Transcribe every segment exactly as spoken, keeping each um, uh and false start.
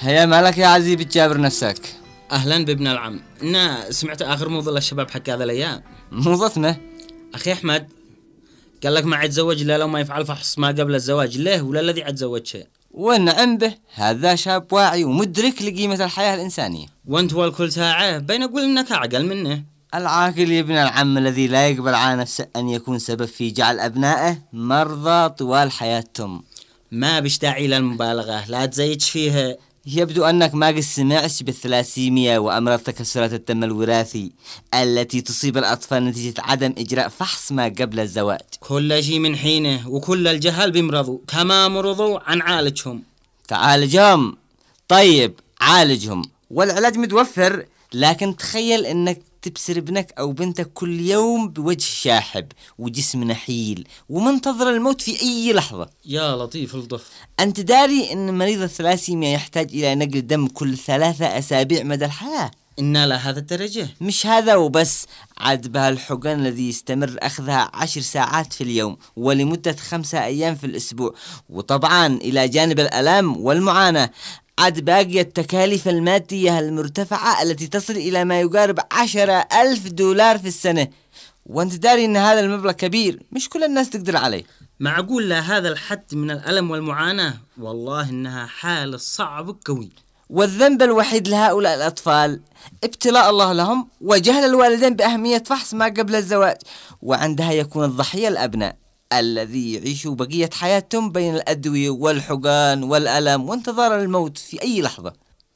هيا مالك يا عزيز بتجابر نفسك؟ أهلا بابن العم. أنا سمعت آخر موضوع للشباب حق هذا الأيام. موضتنا أخي أحمد قال لك ما عتزوج إلا لو ما يفعل فحص ما قبل الزواج. ليه ولا الذي عتزوج شيء؟ والنعم به، هذا شاب واعي ومدرك لقيمة الحياة الإنسانية. وانت والكل ساعة بين أقول إنك أعقل منه. العاقل يا ابن العم الذي لا يقبل على نفسه أن يكون سبب في جعل أبنائه مرضى طوال حياتهم. ما بش داعي للمبالغة، لا تزيدش فيها. يبدو أنك ما قد سمعت بالثلاسيميا وأمراض تكسرات الدم الوراثي التي تصيب الأطفال نتيجة عدم إجراء فحص ما قبل الزواج. كل شيء من حينه، وكل الجهال بيمرضوا كما مرضوا عن عالجهم. تعالجهم؟ طيب عالجهم، والعلاج متوفر، لكن تخيل أنك تبصر ابنك أو بنتك كل يوم بوجه شاحب وجسم نحيل ومنتظر الموت في أي لحظة. يا لطيف الضف. أنت داري أن مريض الثلاسيميا يحتاج إلى نقل دم كل ثلاثة أسابيع مدى الحياة؟ إنا لهذا الدرجة؟ مش هذا وبس، عاد بها الحقن الذي يستمر أخذها عشر ساعات في اليوم ولمدة خمسة أيام في الأسبوع، وطبعا إلى جانب الألام والمعاناة عاد باقي التكاليف المادية المرتفعة التي تصل إلى ما يقارب عشرة ألف دولار في السنة. وانت داري أن هذا المبلغ كبير، مش كل الناس تقدر عليه. معقول لهذا الحد من الألم والمعاناة؟ والله إنها حالة صعبة قوي. والذنب الوحيد لهؤلاء الأطفال ابتلاء الله لهم وجهل الوالدين بأهمية فحص ما قبل الزواج، وعندها يكون الضحية الأبناء الذي يعيشوا بقية حياتهم بين الأدوية والحقن والألم وانتظار الموت في أي لحظة.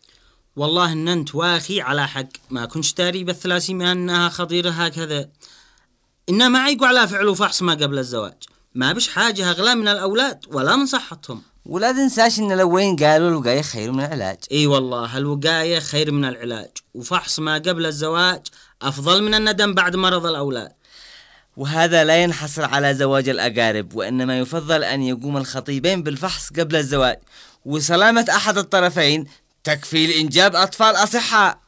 والله إن أنت واخي على حق، ما كنتش داري بالثلاسيميا أنها خطيرة هكذا. إنما ما عيقوا على فعل فحص ما قبل الزواج، ما بش حاجة أغلى من الأولاد ولا من صحتهم. ولا تنساش إن الأولين قالوا الوقاية خير من العلاج. إي والله الوقاية خير من العلاج، وفحص ما قبل الزواج أفضل من الندم بعد مرض الأولاد. وهذا لا ينحصر على زواج الأقارب، وإنما يفضل أن يقوم الخطيبين بالفحص قبل الزواج، وسلامة أحد الطرفين تكفي لإنجاب أطفال أصحاء.